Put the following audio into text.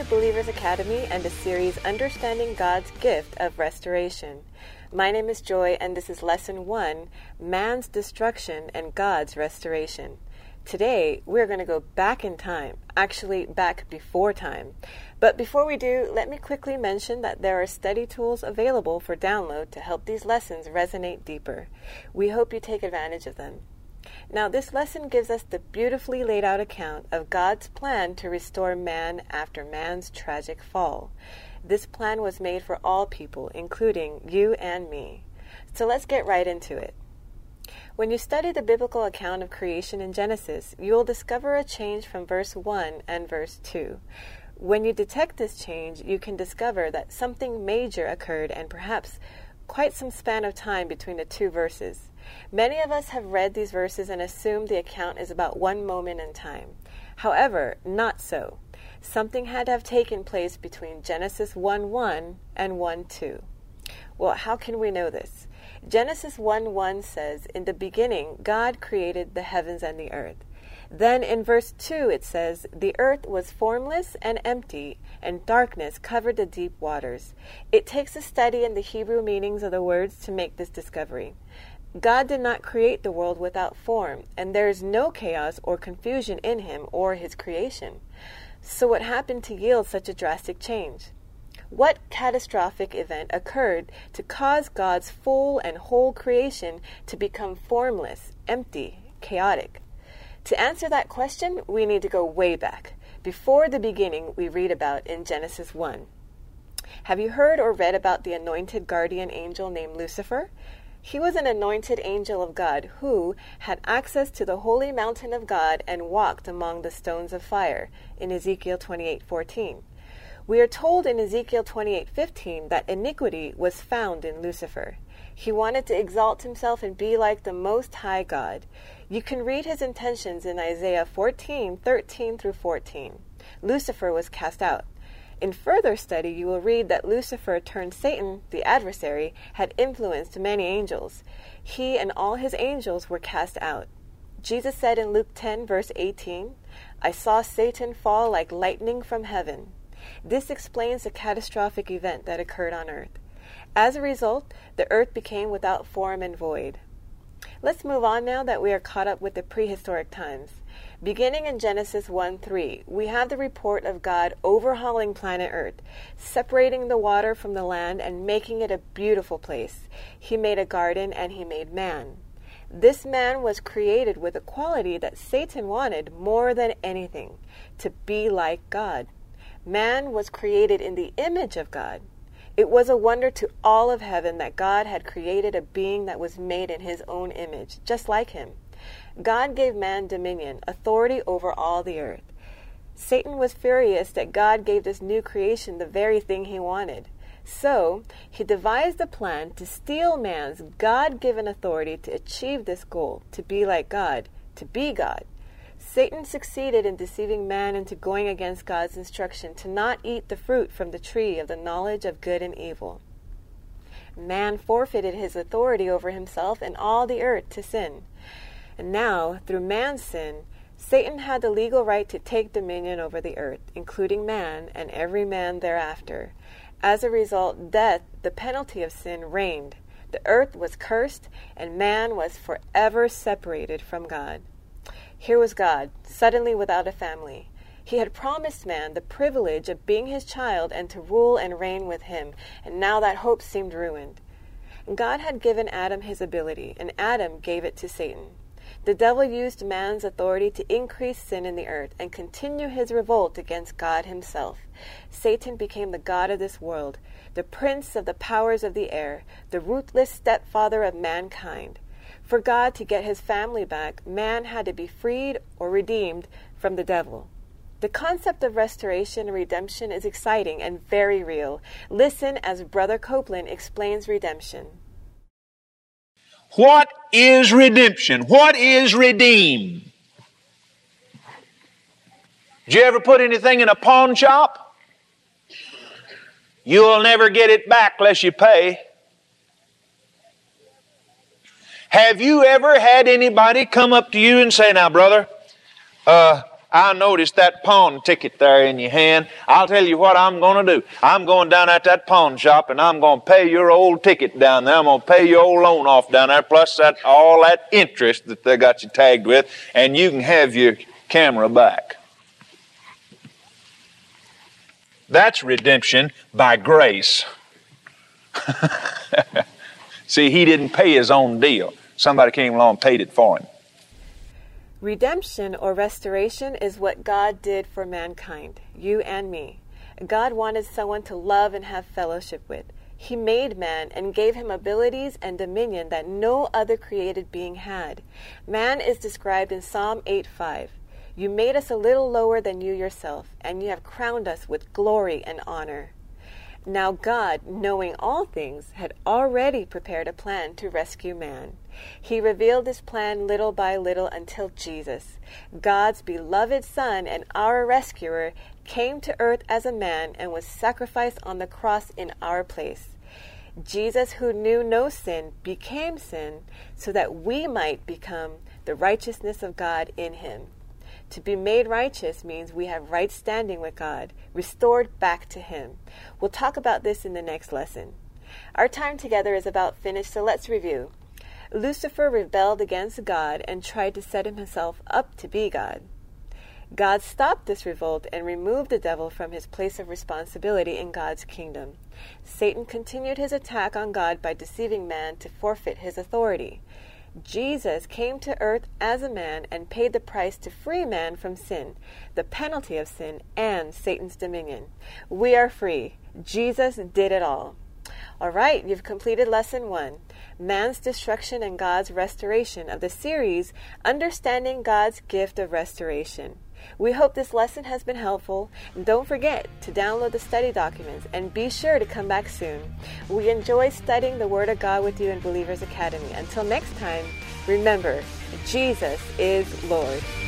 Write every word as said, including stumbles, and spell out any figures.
Believers Academy and the series Understanding God's Gift of Restoration. My name is Joy, and this is Lesson one, Man's Destruction and God's Restoration. Today, we're going to go back in time, actually back before time. But before we do, let me quickly mention that there are study tools available for download to help these lessons resonate deeper. We hope you take advantage of them. Now, this lesson gives us the beautifully laid out account of God's plan to restore man after man's tragic fall. This plan was made for all people, including you and me. So let's get right into it. When you study the biblical account of creation in Genesis, you will discover a change from verse one and verse two. When you detect this change, you can discover that something major occurred and perhaps quite some span of time between the two verses. Many of us have read these verses and assumed the account is about one moment in time. However, not so. Something had to have taken place between Genesis one one and one two. Well, how can we know this? Genesis one one says, "In the beginning, God created the heavens and the earth." Then in verse two it says, "The earth was formless and empty, and darkness covered the deep waters." It takes a study in the Hebrew meanings of the words to make this discovery. God did not create the world without form, and there is no chaos or confusion in him or his creation. So what happened to yield such a drastic change? What catastrophic event occurred to cause God's full and whole creation to become formless, empty, chaotic? To answer that question, we need to go way back, before the beginning we read about in Genesis one. Have you heard or read about the anointed guardian angel named Lucifer? He was an anointed angel of God who had access to the holy mountain of God and walked among the stones of fire in Ezekiel twenty-eight fourteen. We are told in Ezekiel twenty-eight fifteen that iniquity was found in Lucifer. He wanted to exalt himself and be like the Most High God. You can read his intentions in Isaiah fourteen thirteen through fourteen. Lucifer was cast out. In further study, you will read that Lucifer turned Satan, the adversary, had influenced many angels. He and all his angels were cast out. Jesus said in Luke ten, verse eighteen, "I saw Satan fall like lightning from heaven." This explains the catastrophic event that occurred on earth. As a result, the earth became without form and void. Let's move on now that we are caught up with the prehistoric times. Beginning in Genesis one three, we have the report of God overhauling planet Earth, separating the water from the land and making it a beautiful place. He made a garden and he made man. This man was created with a quality that Satan wanted more than anything, to be like God. Man was created in the image of God. It was a wonder to all of heaven that God had created a being that was made in his own image, just like him. God gave man dominion, authority over all the earth. Satan was furious that God gave this new creation the very thing he wanted. So, he devised a plan to steal man's God-given authority to achieve this goal, to be like God, to be God. Satan succeeded in deceiving man into going against God's instruction to not eat the fruit from the tree of the knowledge of good and evil. Man forfeited his authority over himself and all the earth to sin. And now, through man's sin, Satan had the legal right to take dominion over the earth, including man and every man thereafter. As a result, death, the penalty of sin, reigned. The earth was cursed, and man was forever separated from God. Here was God, suddenly without a family. He had promised man the privilege of being his child and to rule and reign with him, and now that hope seemed ruined. God had given Adam his ability, and Adam gave it to Satan. The devil used man's authority to increase sin in the earth and continue his revolt against God himself. Satan became the god of this world, the prince of the powers of the air, the ruthless stepfather of mankind. For God to get his family back, man had to be freed or redeemed from the devil. The concept of restoration and redemption is exciting and very real. Listen as Brother Copeland explains redemption. What is redemption? What is redeem? Did you ever put anything in a pawn shop? You'll never get it back unless you pay. Have you ever had anybody come up to you and say, "Now, brother, uh, I noticed that pawn ticket there in your hand. I'll tell you what I'm going to do. I'm going down at that pawn shop and I'm going to pay your old ticket down there. I'm going to pay your old loan off down there, plus that all that interest that they got you tagged with, and you can have your camera back. That's redemption by grace. See, he didn't pay his own deal. Somebody came along and paid it for him. Redemption or restoration is what God did for mankind, you and me. God wanted someone to love and have fellowship with. He made man and gave him abilities and dominion that no other created being had. Man is described in Psalm eight five. You made us a little lower than you yourself, and you have crowned us with glory and honor. Now God, knowing all things, had already prepared a plan to rescue man. He revealed this plan little by little until Jesus, God's beloved Son and our rescuer, came to earth as a man and was sacrificed on the cross in our place. Jesus, who knew no sin, became sin so that we might become the righteousness of God in him. To be made righteous means we have right standing with God, restored back to him. We'll talk about this in the next lesson. Our time together is about finished, so let's review. Lucifer rebelled against God and tried to set himself up to be God. God stopped this revolt and removed the devil from his place of responsibility in God's kingdom. Satan continued his attack on God by deceiving man to forfeit his authority. Jesus came to earth as a man and paid the price to free man from sin, the penalty of sin, and Satan's dominion. We are free. Jesus did it all. All right, you've completed lesson one, man's destruction and God's restoration of the series, Understanding God's Gift of Restoration. We hope this lesson has been helpful. And don't forget to download the study documents and be sure to come back soon. We enjoy studying the Word of God with you in Believers Academy. Until next time, remember, Jesus is Lord.